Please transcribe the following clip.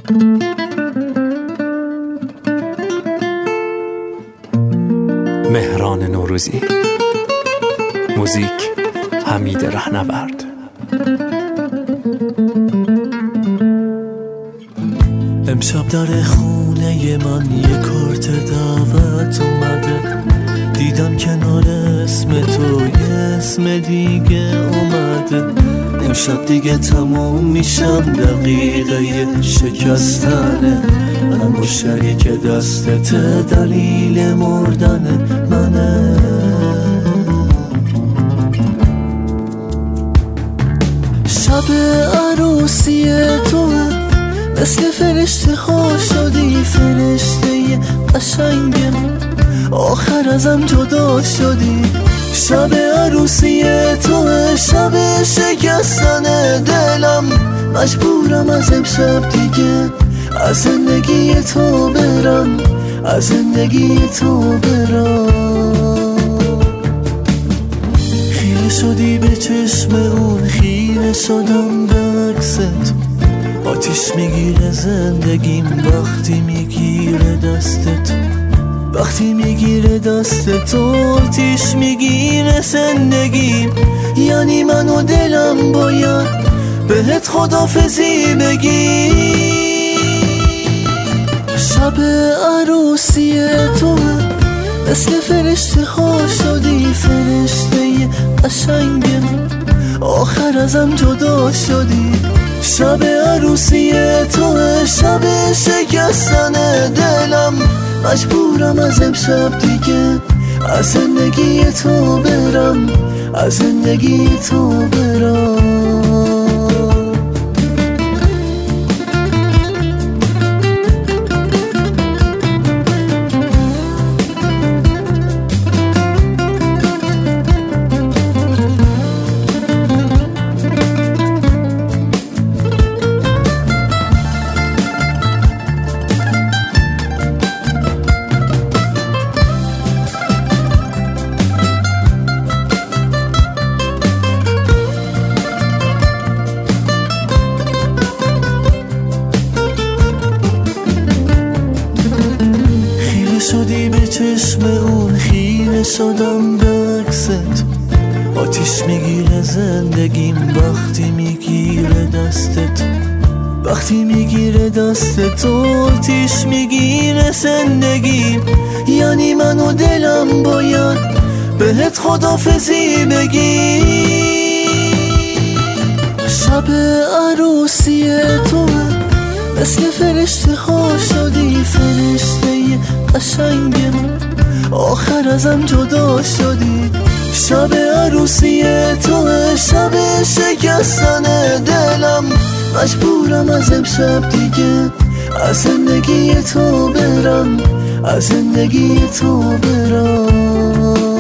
مهران نوروزی. موزیک حمید رهنورد. امشب در خونه من یه کارت دعوت اومده، دیدم کنار اسم تو یه اسم دیگه اومده. امشب دیگه تموم میشم، دقیقه شکستنه، اما شریک دستت دلیل مردن منه. شب عروسی تو مثل فرشته خوش شدی، فرشته قشنگم، آخر ازم جدا شدی. شب عروسی تو شب شکستن دلم، مجبورم از امشب دیگه از زندگی تو برم، از زندگی تو برم. خیره شدی به چشم اون، خیره شدم به عکس تو. آتیش میگیره زندگیم وقتی میگیره دست تو، وقتی میگیره دست تو. آتیش میگیره زندگیم، یعنی من و دلم باید بهت خداحافظی بگی. شب عروسی تو مثل فرشته خوش شدی، فرشته قشنگم، آخر ازم جدا شدی. شب عروسی تو شب شکستن دلم، مجبورم از امشب دیگه از زندگی تو برم، از زندگی تو برم. شدی به چشم اون، خیره شدم به عکس تو. آتیش میگیره زندگیم وقتی میگیره دست تو، وقتی میگیره دست تو. آتیش میگیره زندگیم، یعنی من و دلم باید بهت خداحافظی بگی. شب عروسی تو مثل فرشته خوش شدی، فرشته قشنگم، آخر ازم جدا شدی. شب عروسی تو شب شکستن دلم، مجبورم از امشب دیگه از زندگی تو برم، از زندگی تو برم.